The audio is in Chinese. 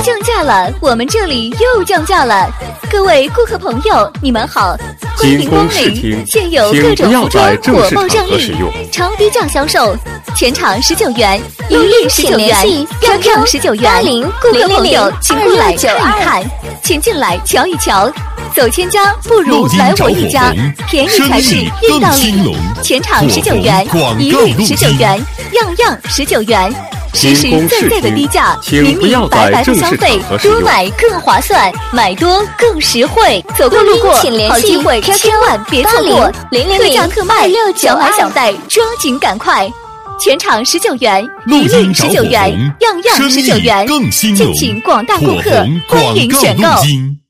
降价了，我们这里又降价了！各位顾客朋友，你们好，欢迎光临！现有各种服装火爆战役，超低价销售，全场19元，一律19元，专场19元。顾客朋友，请过来看一看，请进来瞧一瞧。走千家不如来我一家，便宜才是硬道理。全场19元，一律19元，样样19元。实实在在的低价，明明白白的消费，多买更划算，买多更实惠。走过路过，好机会千万别错过！特价特卖，小买小带，抓紧赶快！全场19元，一律19元，样样19元，敬请广大顾客欢迎选购。